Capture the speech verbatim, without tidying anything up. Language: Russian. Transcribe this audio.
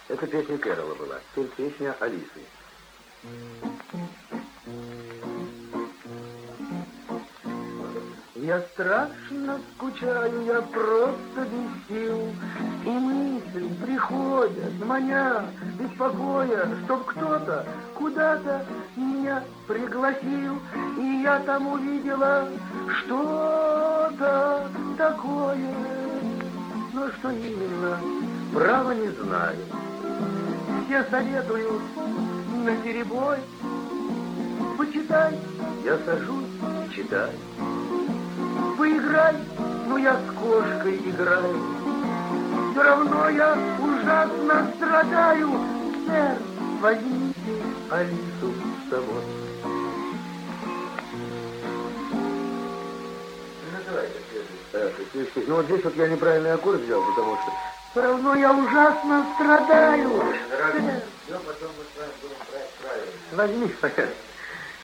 Это песня Кэрола была, теперь песня Алисы. Я страшно скучаю, я просто без сил, и мысли приходят, маня, беспокоя, чтоб кто-то куда-то меня пригласил, и я там увидела что-то такое, но что именно, право не знаю. Все советуют наперебой, почитай, я сажусь и читаю. Поиграй, ну я с кошкой играю. Все равно я ужасно страдаю. Сэр, возьмите Алису с собой. Ну вот здесь вот я неправильный аккорд взял, потому что все равно я ужасно страдаю. Сэр. Все, потом мы с вами будем правильно. Возьми, пожалуйста.